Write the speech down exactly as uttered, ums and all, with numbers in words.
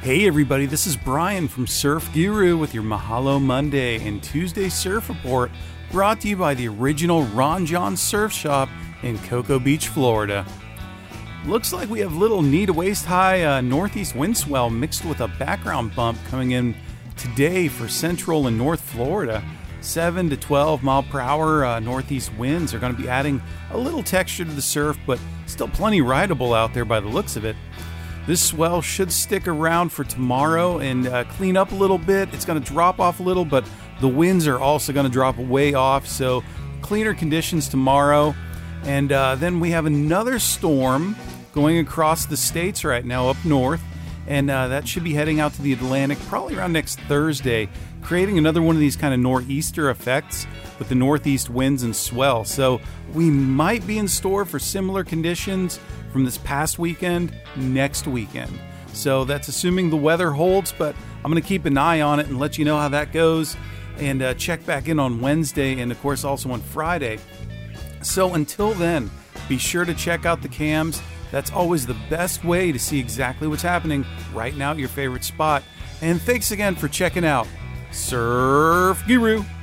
Hey everybody, this is Brian from Surf Guru with your Mahalo Monday and Tuesday Surf Report, brought to you by the original Ron John Surf Shop in Cocoa Beach, Florida. Looks like we have little knee to waist high uh, northeast wind swell mixed with a background bump coming in today for central and north Florida. seven to twelve mile per hour uh, northeast winds are going to be adding a little texture to the surf, but still plenty rideable out there by the looks of it. This swell should stick around for tomorrow and uh, clean up a little bit. It's going to drop off a little, but the winds are also going to drop way off, so cleaner conditions tomorrow. And uh, then we have another storm going across the states right now up north, and uh, that should be heading out to the Atlantic probably around next Thursday, creating another one of these kind of nor'easter effects with the northeast winds and swell. So we might be in store for similar conditions from this past weekend next weekend. So that's assuming the weather holds, but I'm going to keep an eye on it and let you know how that goes, and uh, check back in on Wednesday and of course also on Friday. So until then, be sure to check out the cams. That's always the best way to see exactly what's happening right now at your favorite spot. And thanks again for checking out Surf Guru.